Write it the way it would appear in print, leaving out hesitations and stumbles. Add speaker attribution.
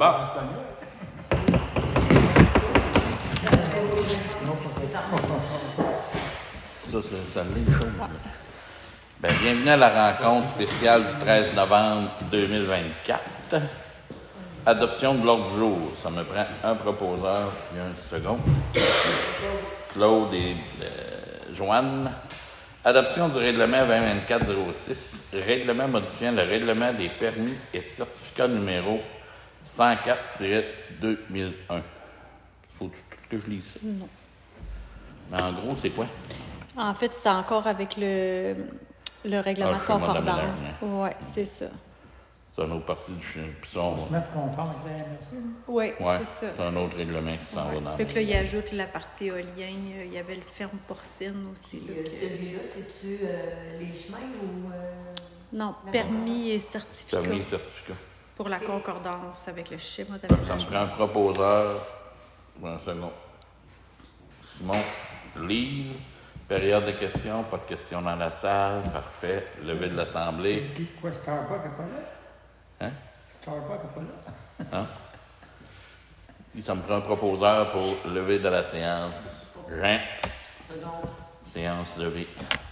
Speaker 1: Bon. Ça me met chaud. Ben, bienvenue à la rencontre spéciale du 13 novembre 2024. Adoption de l'ordre du jour. Ça me prend un proposeur puis un second. Claude et Joanne. Adoption du règlement 2024-06. Règlement modifiant le règlement des permis et certificats numéro 104-2001. Faut-tu que je lise ça?
Speaker 2: Non.
Speaker 1: Mais en gros, c'est quoi?
Speaker 2: En fait, c'était encore avec le règlement de concordance. Oui, c'est ça.
Speaker 1: C'est un autre parti du chien. Puis ça, on
Speaker 3: se mettre conforme avec la MRC.
Speaker 2: Oui,
Speaker 1: ouais,
Speaker 2: c'est ça.
Speaker 1: C'est un autre règlement qui s'en va dans
Speaker 2: Fait que là, il ajoute la partie éolien. Il y avait le ferme porcine aussi.
Speaker 4: Puis, celui-là, c'est-tu les chemins ou...
Speaker 2: Non, permis et certificat.
Speaker 1: Permis et certificat.
Speaker 2: Pour la concordance avec le schéma
Speaker 1: Ça
Speaker 2: d'aménagement.
Speaker 1: me prend un proposeur. Un second. Simon, Lise. Période de questions. Pas de questions dans la salle. Parfait. Levé de l'Assemblée.
Speaker 3: Quoi, Starbucks n'est pas là?
Speaker 1: Hein?
Speaker 3: Starbucks n'est pas là?
Speaker 1: Non? Ça me prend un proposeur pour lever de la séance. Jean. Séance levée.